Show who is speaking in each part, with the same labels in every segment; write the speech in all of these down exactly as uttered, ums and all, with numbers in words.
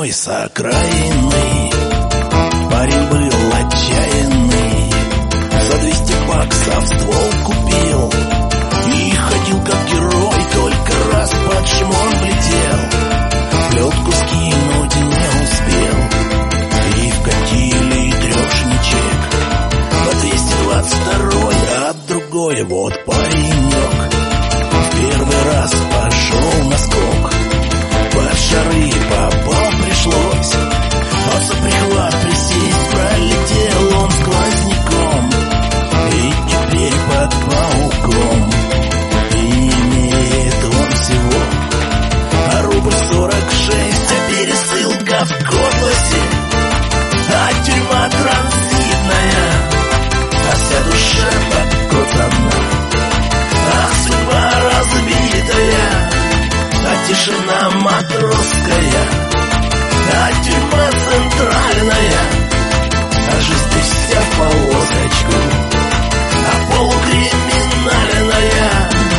Speaker 1: родной с окраины. Парень был отчаянный, за двести баксов ствол купил и ходил как герой, только раз под шмон влетел. В лёдку скинуть не успел и вкатили трёшничек по двести двадцать два, а другой вот паренек в первый раз пошел на скок. Под шары попал пришлось, а за прихват присесть пролетел он сквозняком. И теперь под пауком и имеет он всего а рубль сорок шесть, а пересылка в Котласе, а тюрьма транзитная, а вся душа покотана. Ах, судьба разбитая, а тишина матросская, а тюрьма центральная, а жизнь ты вся в полосочку, а полукриминальная.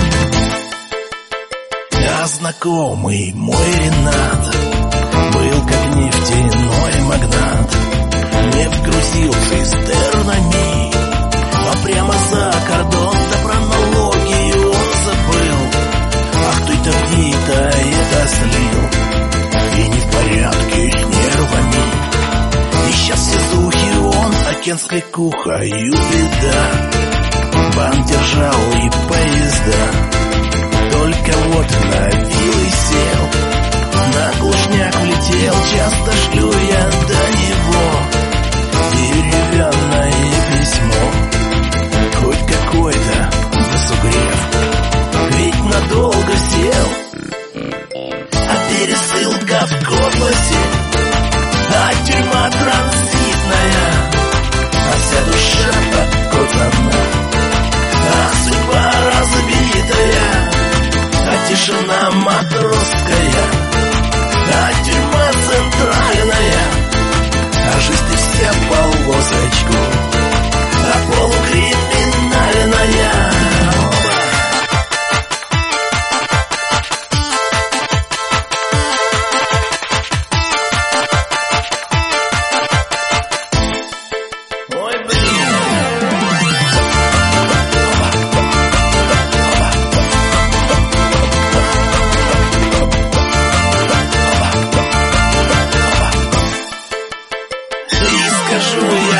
Speaker 1: А знакомый мой Ренат был как нефтяной магнат, нефть грузил цистернами, а прямо за кордон, да про налоги он забыл. Ах, кто-то где-то это слил, и не в порядке с нервами. И сейчас все сухи он, а Кен с кликухою беда. Банк держал и поезда, только вот на вилы сел, на глушняк влетел. Часто шлю я до него деревянное письмо, хоть какой-то досугрев, ведь надолго сел. А пересылка в Котласе, а тюрьма транзитная, а вся душа покотана. Ах, судьба разбитая, а тишина матросская, а тюрьма центральная, а жизнь ты вся в полосочку, а полукриминальная. Скажу я